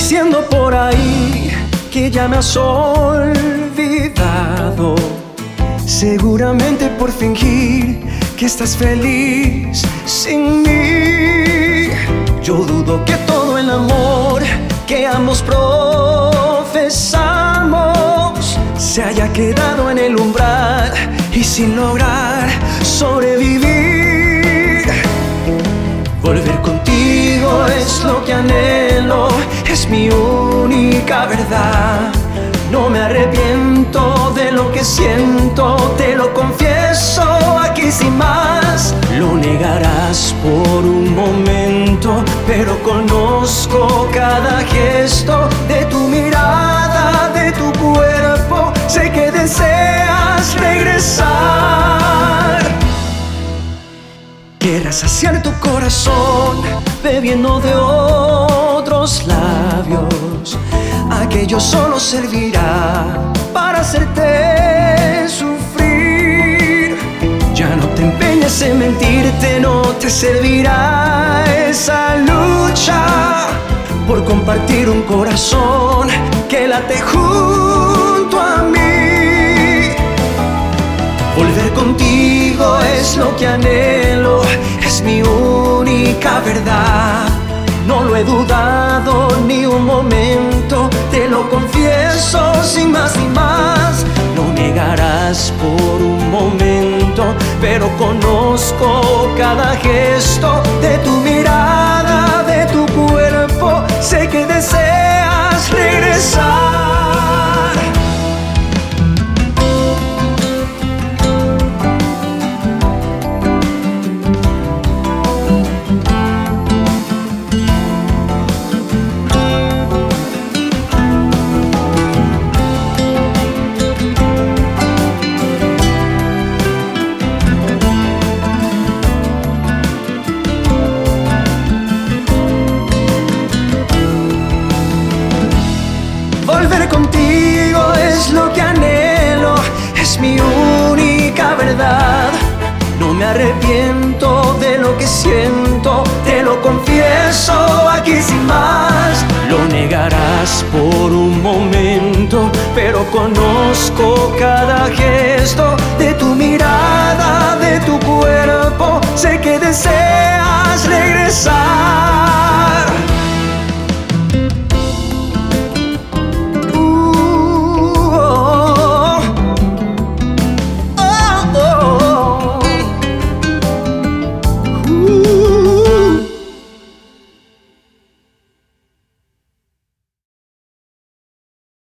diciendo por ahí que ya me has olvidado, seguramente por fingir que estás feliz sin mí. Yo dudo que todo el amor que ambos profesamos se haya quedado en el umbral y sin lograr sobrevivir. Volver contigo es lo que anhelo, es mi única verdad. No me arrepiento de lo que siento, te lo confieso aquí sin más. Lo negarás por un momento, pero conozco cada gesto de tu mirada, de tu cuerpo. Sé que deseas regresar. Querrás saciar tu corazón bebiendo de otros labios. Aquello solo servirá para hacerte sufrir. Ya no te empeñes en mentirte, no te servirá esa lucha por compartir un corazón que late junto a mí. Volver contigo es lo que anhelo, es mi única verdad. No lo he dudado ni un momento, te lo confieso sin más ni más. No negarás por un momento, pero conozco cada gesto de tu mirada, de tu cuerpo. Sé que deseas regresar. Volver contigo es lo que anhelo, es mi única verdad. No me arrepiento de lo que siento, te lo confieso aquí sin más. Lo negarás por un momento, pero conozco cada gesto de tu mirada, de tu cuerpo. Sé que deseas regresar.